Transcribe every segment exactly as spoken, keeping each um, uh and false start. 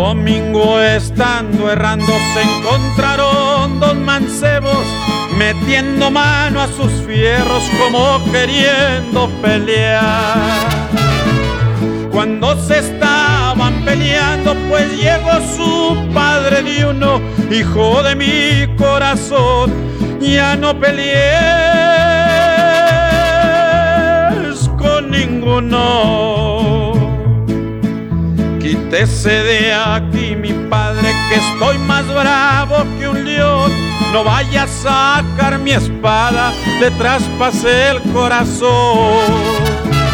domingo estando errando se encontraron dos mancebos metiendo mano a sus fierros como queriendo pelear. Cuando se estaban peleando pues llegó su padre de uno: hijo de mi corazón, ya no pelees con ninguno. Quítese de aquí mi padre, que estoy más bravo que un león. No vaya a sacar mi espada, le traspasé el corazón.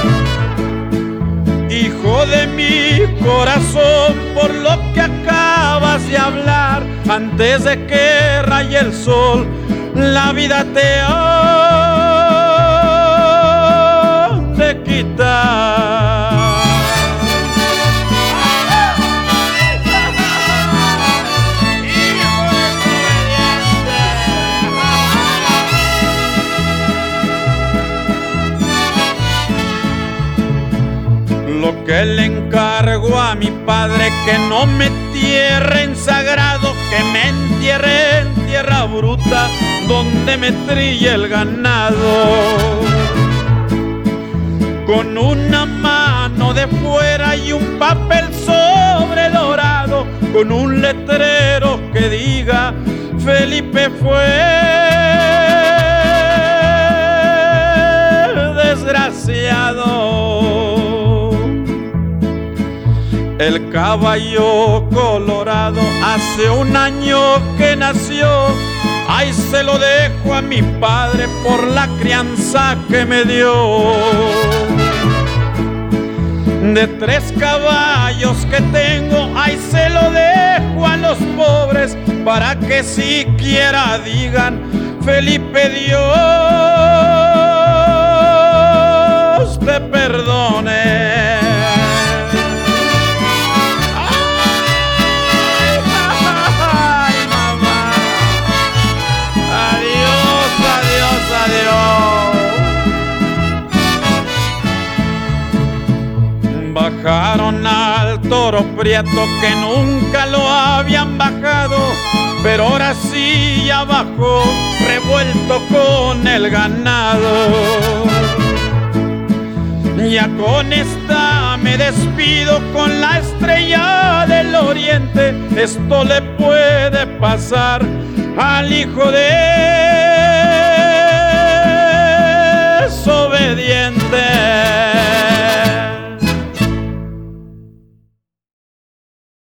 Hijo de mi corazón, por lo que acabas de hablar, antes de que raye el sol, la vida te ha de quitar. Lo que le encargo a mi padre, que no me entierre en sagrado, que me entierre en tierra bruta, donde me trille el ganado. Con una mano de fuera y un papel sobre dorado, con un letrero que diga: Felipe fue desgraciado. El caballo colorado hace un año que nació, ay, se lo dejo a mi padre por la crianza que me dio. De tres caballos que tengo, ay, se lo dejo a los pobres, para que siquiera digan: Felipe, Dios te perdone. Bajaron al toro prieto que nunca lo habían bajado, pero ahora sí ya bajó, revuelto con el ganado. Ya con esta me despido, con la estrella del oriente. Esto le puede pasar al hijo de